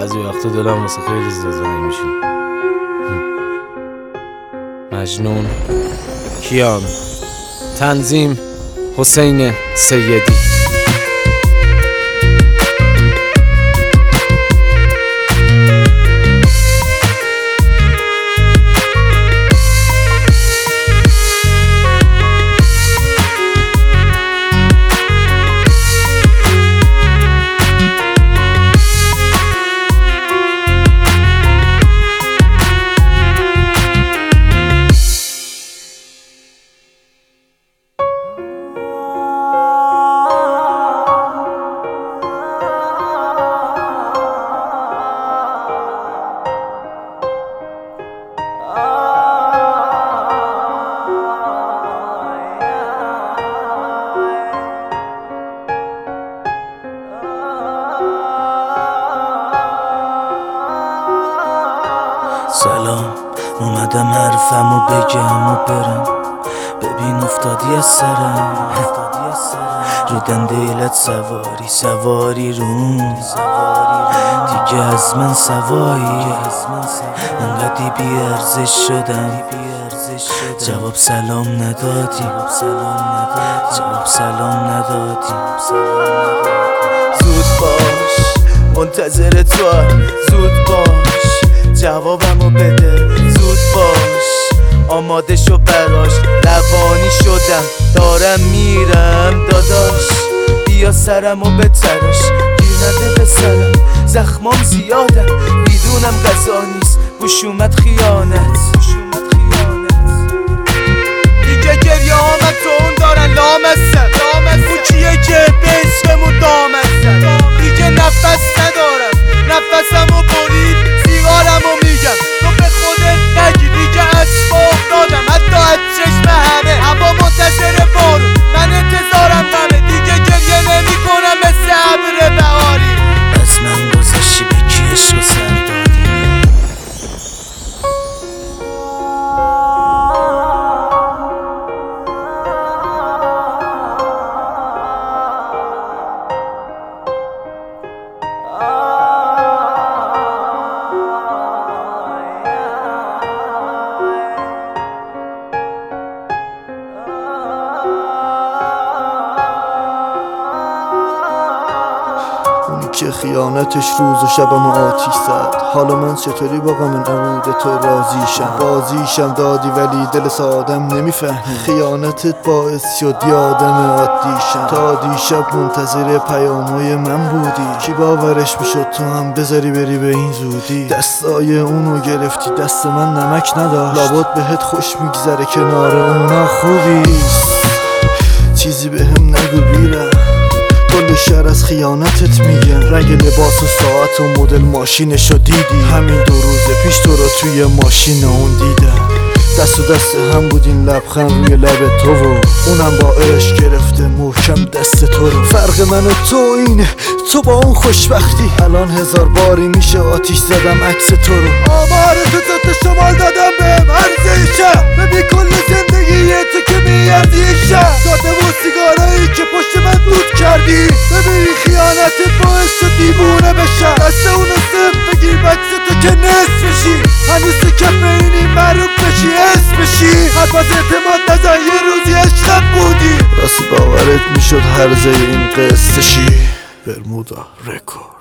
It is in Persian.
بعضی وقتا دلم واسه خیلی زنگ میشین. مجنون، کیان، تنظیم حسین سیدی. سلام، اومدم حرفمو بگم و برم. ببین افتادی از سرم، رو دندیلت سواری روم. دیگه از من سوایی، انقدی بیارزش شدم. جواب سلام ندادی، زود باش منتظر تو، زود باش جوابمو بده، زود باش آماده شو براش. روانی شدم دارم میرم داداش، بیا سرمو بتراش. گیر نده به سرم، زخمام زیادم، میدونم غذا نیست، گوش اومد خیانت. دیگه گریه آمد تو اون دارن لامستم. اون کیه که به عشقمو دامستم. دیگه نفس ندارم، نفسمو برید، سیگارمو میگم تو به خودت نگی. دیگه اسباب دادم حتی از چشم همه، هوا منتظر بارون، من انتظارم غمه. دیگه گریه نمی کنم مثل ابر بهاری. از من گذشتی به کی عشق سر دادی. که خیانتش روز و شبمو آتیش زد. حالا من چطوری با غم نمود تو راضیشم؟ بازیشم دادی ولی دل سادم نمیفهمی. خیانتت باعث شد یادم عادیشم. تا دیشب منتظر پیامای من بودی، کی باورش میشد تو هم بذاری بری به این زودی. دستای اونو گرفتی، دست من نمک نداشت. لابد بهت خوش میگذره کنار اونا خوبی. چیزی بهم نگو بیرم، کل شهر از خیانتت میگن. رنگ لباس و ساعت و مدل ماشینشو دیدی؟ همین 2 روز پیش تو رو توی ماشین اون دیدم. دست و دست هم بودین، لبخند روی لب تو و اونم با عشق گرفته محکم دست تو رو. فرق من و تو اینه، تو با اون خوشبختی. الان 1000 باری میشه آتیش زدم عکس تو رو. آمار تو تا شمال دادم بهم ارزشم. ببین کل زندگی تو که میارزیشم. داده و سیگارایی که پشت من دود کردی. ببین خیانتت باعث شد دیوونه بشم. دست اونو صرف بگیر بکس تو که نصف بشی. هنوز تو کف اینی معروف بشی، اسم بشی. حرف از اعتماد نزن، یه روزی عشقم بودی. راستی باورت میشد هر زی این قصه شی. برمودا رکورد.